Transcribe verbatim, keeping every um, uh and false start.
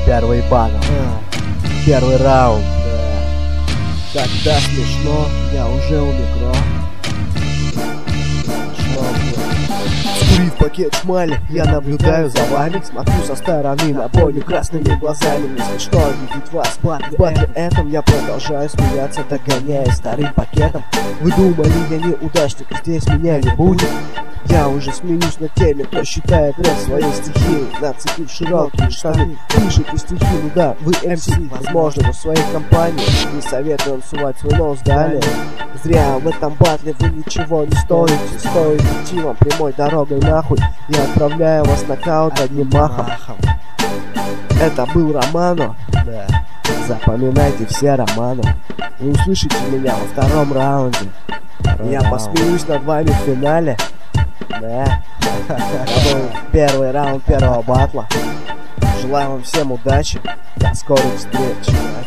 первый батл. Первый раунд. Да. Когда смешно, я уже у микро. Скурив пакет шмали, я наблюдаю за вами. Смотрю со стороны на поле красными глазами. Не смешно видеть вас в батле этом. Я продолжаю смеяться, догоняя старым пакетом. Вы думали, я неудачник, здесь меня не будет. Я уже смеюсь над теми, кто считает рэп своей стихией. Нацепив широкие штаны, пишите стихи. Ну да, вы эм си, возможно, но в своей компании не советую сувать свой нос далее. Зря в этом батле вы ничего не стоите. Стоит идти вам прямой дорогой нахуй. Я отправляю вас на нокаут одним махом. Это был Романо. Да. Запоминайте все Романо. Вы услышите меня во втором раунде. Второй Я раунд. посмеюсь над вами в финале. Да. Это был первый раунд первого батла. Желаю вам всем удачи. До скорых встреч.